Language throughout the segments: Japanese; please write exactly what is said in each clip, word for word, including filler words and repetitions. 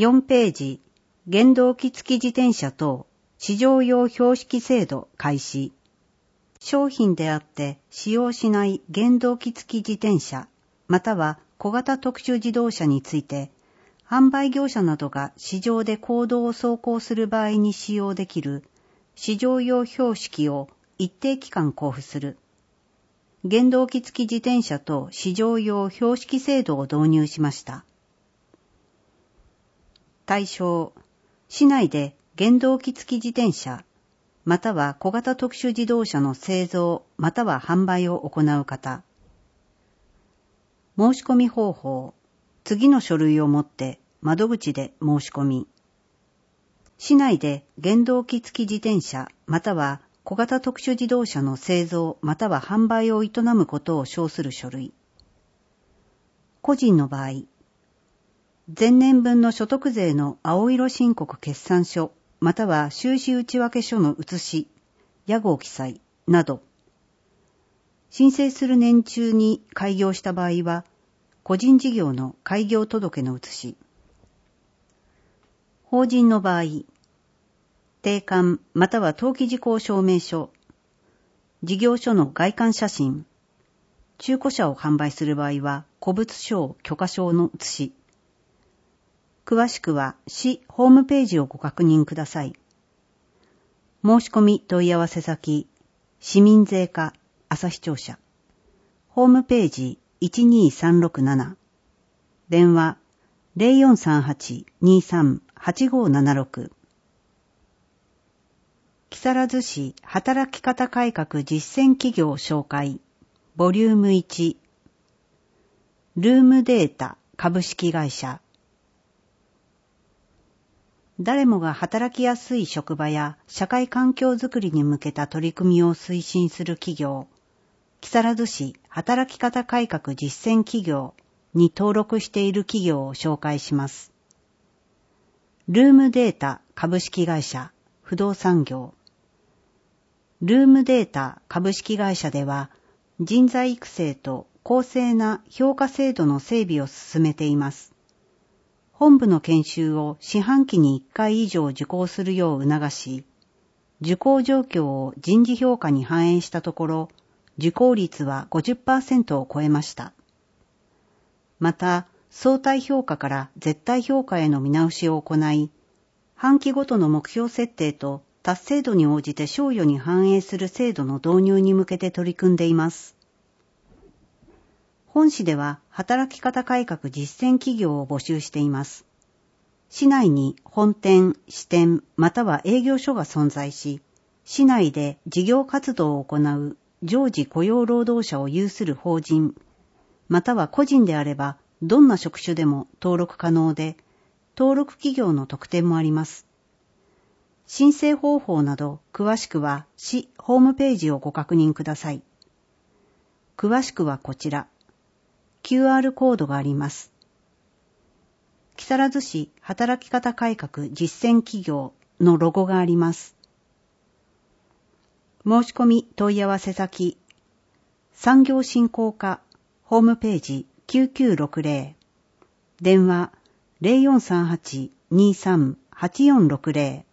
よんページ、原動機付き自転車等市場用標識制度開始。商品であって使用しない原動機付き自転車、または小型特殊自動車について、販売業者などが市場で公道を走行する場合に使用できる市場用標識を一定期間交付する。原動機付き自転車と市場用標識制度を導入しました。対象、市内で原動機付き自転車、または小型特殊自動車の製造または販売を行う方。申し込み方法、次の書類を持って窓口で申し込み。市内で原動機付き自転車または小型特殊自動車の製造または販売を営むことを称する書類。個人の場合、前年分の所得税の青色申告決算書または収支内訳書の写し、屋号記載など。申請する年中に開業した場合は、個人事業の開業届の写し。法人の場合、定款または登記事項証明書、事業所の外観写真、中古車を販売する場合は、古物商許可証の写し。詳しくは市ホームページをご確認ください。申し込み問い合わせ先、市民税課朝日庁舎。ホームページいちにさんろくなな。電話 ゼロよんさんはち にさん はちごななろく。木更津市働き方改革実践企業紹介ボリュームいち。ルームデータ株式会社。誰もが働きやすい職場や社会環境づくりに向けた取り組みを推進する企業、木更津市働き方改革実践企業に登録している企業を紹介します。ルームデータ株式会社不動産業。ルームデータ株式会社では人材育成と公正な評価制度の整備を進めています。本部の研修を四半期にいっかい以上受講するよう促し、受講状況を人事評価に反映したところ、受講率は ごじゅっパーセント を超えました。また、相対評価から絶対評価への見直しを行い、半期ごとの目標設定と達成度に応じて賞与に反映する制度の導入に向けて取り組んでいます。本市では働き方改革実践企業を募集しています。市内に本店、支店または営業所が存在し、市内で事業活動を行う常時雇用労働者を有する法人、または個人であればどんな職種でも登録可能で、登録企業の特典もあります。申請方法など詳しくは市ホームページをご確認ください。詳しくはこちら。キューアール コードがあります。木更津市働き方改革実践企業のロゴがあります。申し込み問い合わせ先、産業振興課ホームページきゅうきゅうろくゼロ、電話 ゼロよんさんはち にさん はちよんろくゼロ。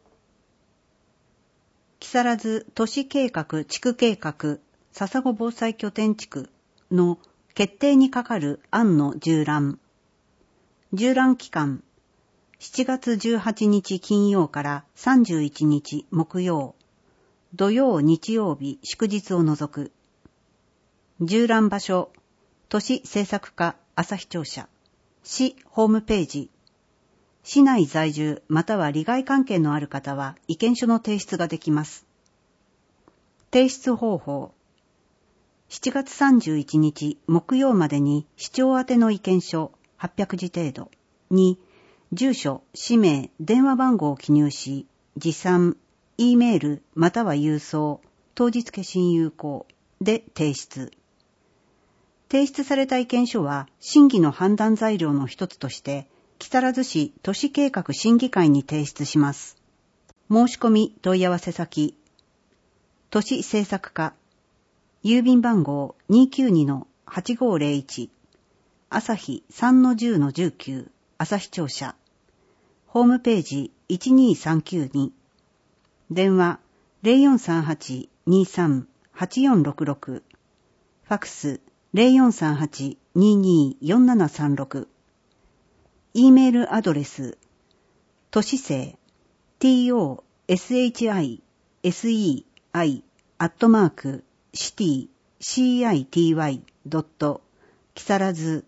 木更津都市計画地区計画笹子防災拠点地区の決定に係る案の縦覧。縦覧期間、しちがつじゅうはちにち金曜からさんじゅういちにち木曜、土曜日曜日祝日を除く。縦覧場所、都市政策課朝日庁舎、市ホームページ。市内在住または利害関係のある方は意見書の提出ができます。提出方法。しちがつさんじゅういちにち木曜までに市長宛ての意見書はっぴゃくじ程度に住所、氏名、電話番号を記入し、持参、E メールまたは郵送、当日消印有効で提出。提出された意見書は審議の判断材料の一つとして木更津市都市計画審議会に提出します。申し込み問い合わせ先、都市政策課郵便番号 にきゅうにのはちごーぜろいち 朝日 さんのじゅうのじゅうきゅう 朝日庁舎ホームページいちにさんきゅうに、電話 ゼロよんさんはち にさん はちよんろくろく、ファクス ゼロよんさんはち にによんななさんろく、E メールアドレス、都市生 としsei アットマークシティ シティ ドット木更津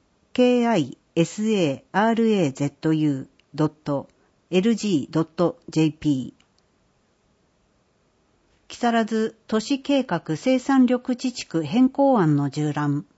kisarazu ドット lg ドット jp 木更津都市計画生産緑地地区変更案の縦覧。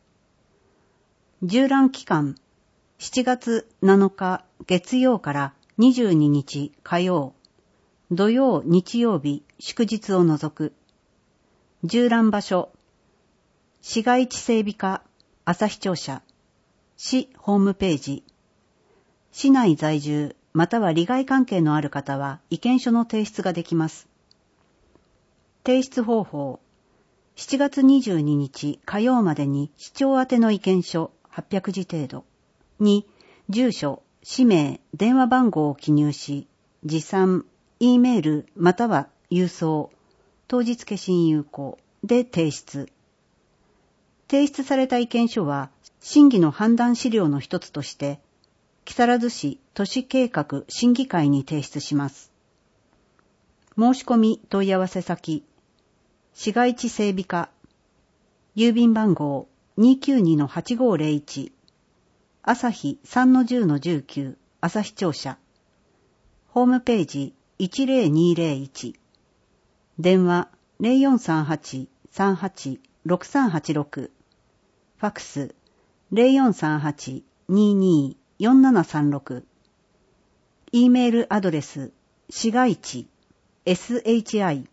縦覧期間しちがつなのか月曜からにじゅうににち火曜、土曜日曜日祝日を除く。縦覧場所、市街地整備課旭庁舎、市ホームページ。市内在住または利害関係のある方は意見書の提出ができます。提出方法、しちがつにじゅうににち火曜までに市長宛ての意見書はっぴゃくじ程度に住所、氏名、電話番号を記入し、持参、E メールまたは郵送、当日消印有効で提出。提出された意見書は審議の判断資料の一つとして、木更津市都市計画審議会に提出します。申し込み問い合わせ先、市街地整備課、郵便番号 にきゅうにのはちごーぜろいち、朝日 さんのじゅうのじゅうきゅう 旭庁舎、ホームページいちぜろにぜろいち、電話 ゼロよんさんはち さんはち ろくさんはちろく、ファクス ゼロよんさんはち にによんななさんろく、E メールアドレス、市街地 shigai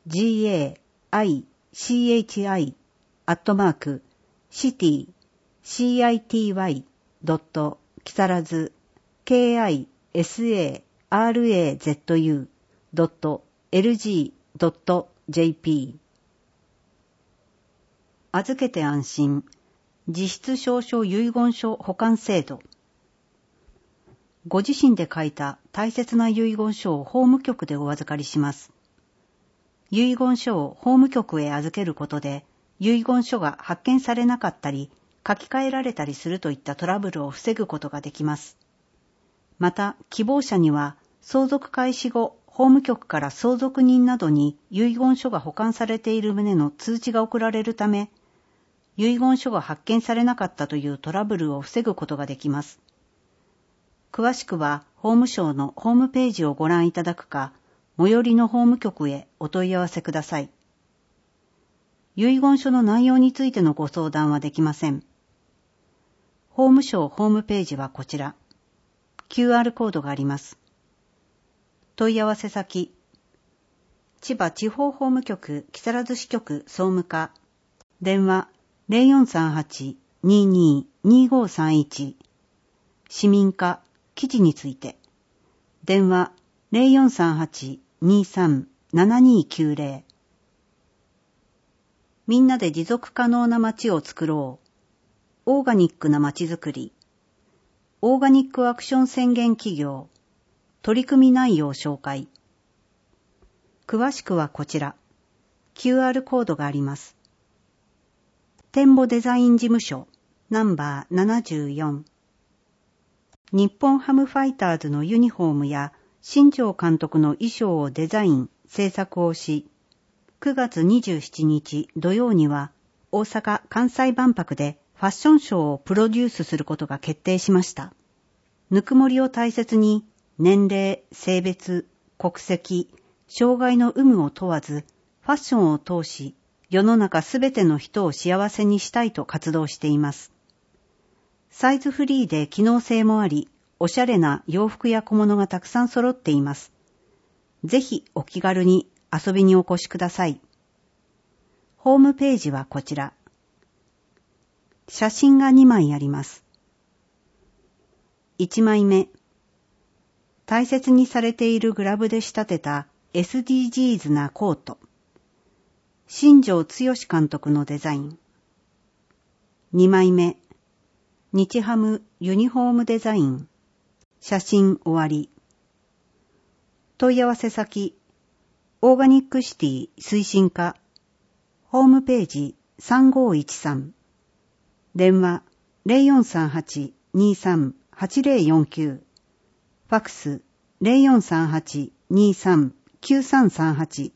chi アットマークシティ city ドット木更津 kisarazu ドット lg ドット jp 預けて安心実質証書遺言書保管制度。ご自身で書いた大切な遺言書を法務局でお預かりします。遺言書を法務局へ預けることで、遺言書が発見されなかったり、書き換えられたりするといったトラブルを防ぐことができます。また、希望者には、相続開始後、法務局から相続人などに遺言書が保管されている旨の通知が送られるため、遺言書が発見されなかったというトラブルを防ぐことができます。詳しくは、法務省のホームページをご覧いただくか、最寄りの法務局へお問い合わせください。遺言書の内容についてのご相談はできません。法務省ホームページはこちら。キューアール コードがあります。問い合わせ先、千葉地方法務局木更津支局総務課、電話 ゼロよんさんはち にに にごさんいち、市民課記事について、電話 ゼロよんさんはち にさん ななにきゅうぜろ、みんなで持続可能な街を作ろう。オーガニックな街づくり。オーガニックアクション宣言企業。取り組み内容紹介。詳しくはこちら。キューアール コードがあります。展望デザイン事務所ナンバーななじゅうよん。日本ハムファイターズのユニフォームや新庄監督の衣装をデザイン、制作をし、くがつにじゅうしちにち土曜には大阪・関西万博でファッションショーをプロデュースすることが決定しました。ぬくもりを大切に年齢、性別、国籍、障害の有無を問わずファッションを通し世の中すべての人を幸せにしたいと活動しています。サイズフリーで機能性もあり、おしゃれな洋服や小物がたくさん揃っています。ぜひお気軽に遊びにお越しください。ホームページはこちら。写真がにまいあります。いちまいめ。大切にされているグラブで仕立てた エスディージーズ なコート。新庄剛志監督のデザイン。にまいめ。日ハムユニフォームデザイン。写真終わり。 問い合わせ先、オーガニックシティ推進課、ホームページさんごいちさん、電話 ゼロよんさんはち にさん はちゼロよんきゅう、ファクス ゼロよんさんはち にさん きゅうさんさんはち